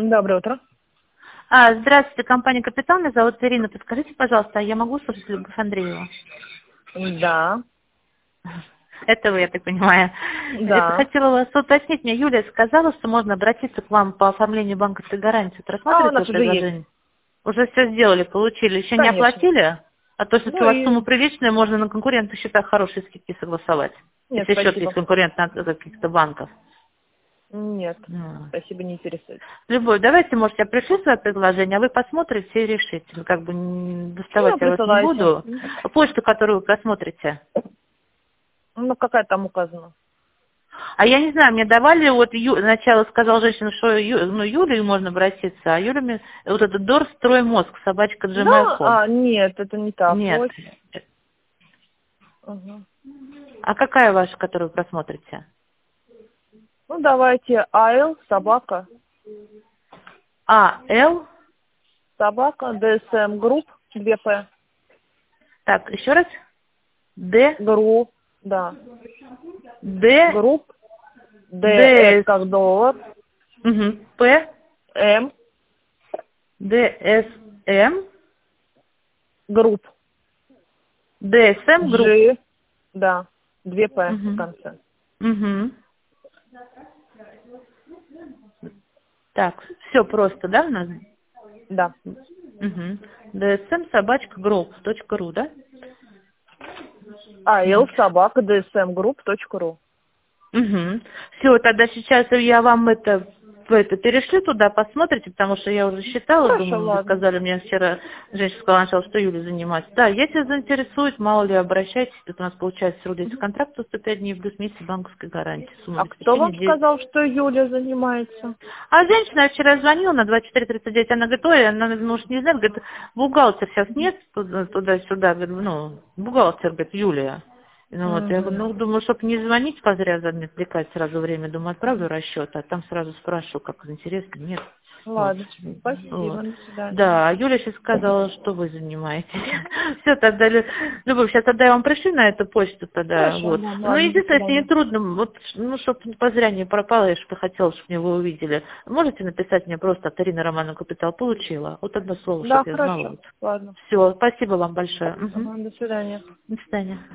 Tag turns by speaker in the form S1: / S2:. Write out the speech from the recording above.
S1: Доброе утро.
S2: Здравствуйте, компания «Капитал». Меня зовут Ирина. Подскажите, пожалуйста, я могу слушать Любовь Андрееву?
S1: Да,
S2: Это вы, я так понимаю. Это
S1: да.
S2: хотела вас уточнить. Мне Юлия сказала, что можно обратиться к вам по оформлению банковской гарантии. Вот
S1: А у
S2: рассматриваете
S1: нас
S2: это
S1: уже есть.
S2: предложение? Уже все сделали, получили. Еще не
S1: Конечно.
S2: оплатили? А то, если у
S1: Ну
S2: вас
S1: и...
S2: сумма приличная, можно на конкурентных счетах хорошие скидки согласовать.
S1: Нет,
S2: Если счет есть
S1: спасибо.
S2: конкурент от каких-то банков.
S1: Нет,
S2: Ну.
S1: спасибо, не интересует.
S2: Любовь, давайте, может, я пришлю свое предложение, а вы посмотрите и решите. Как бы доставать
S1: Ну,
S2: я вас не
S1: присылайте.
S2: буду. Почту, которую вы просмотрите.
S1: Ну, какая там указана?
S2: А я не знаю, мне давали, вот сначала сказала женщина, что Юлию можно обратиться, а Юля мне, вот этот Дорстроймозг, собачка gmail.com.
S1: Нет, это не та
S2: Нет.
S1: почта. Ага.
S2: А какая ваша, которую вы просмотрите?
S1: Ну, давайте АЛ, собака,
S2: Л,
S1: собака, ДСМ Групп, 2П,
S2: так, еще раз. Д,
S1: Групп, да,
S2: Д,
S1: Групп, ДС
S2: Д,
S1: как доллар,
S2: П,
S1: М,
S2: Д, С, М,
S1: Групп,
S2: ДСМ групп.
S1: G, да, 2П в
S2: Угу.
S1: конце.
S2: Угу. Так, все просто, да, у нас?
S1: Да.
S2: Угу. dsm собачка group.ru, да?
S1: АЛ, собака, dsmgroup.ru.
S2: Угу. Все, тогда сейчас я вам это перешлю туда, посмотрите, потому что я уже считала,
S1: Хорошо,
S2: думаю, вы
S1: ладно.
S2: сказали мне вчера, женщина сказала сначала, что Юля занимается. Да, если заинтересует, мало ли, обращайтесь, тут у нас получается срок действия контракта 105 дней плюс месяц банковской гарантии, сумма
S1: А кто
S2: обеспечения
S1: вам
S2: 9.
S1: сказал, что Юля занимается?
S2: А женщина я вчера звонила на 24:39, она говорит, ой, она, может, не знает, говорит, бухгалтер сейчас нет, туда-сюда, говорит, ну, бухгалтер, говорит, Юлия. Ну вот, я говорю,
S1: Угу.
S2: ну, думаю, чтобы не звонить позря, не отвлекать сразу время, думаю, отправлю расчет, а там сразу спрашиваю, как интересно, нет. Вот.
S1: Ладно. Спасибо.
S2: Вот.
S1: До свидания.
S2: Да, а Юля сейчас сказала, что вы занимаетесь. Все, тогда, Любовь, сейчас тогда я вам пришлю на эту почту тогда,
S1: Хорошо,
S2: вот.
S1: да,
S2: Ну,
S1: ладно, до
S2: единственное, если не
S1: свидания.
S2: трудно, вот, ну, чтобы позря не пропало, я что хотела, чтобы меня вы увидели. Можете написать мне просто от Ирины Романовны Капитал? Получила. Вот одно слово,
S1: Да,
S2: чтобы я знала.
S1: хорошо.
S2: Вот.
S1: Ладно.
S2: Все, спасибо вам большое. Мгм.
S1: Ага, до свидания.
S2: До свидания.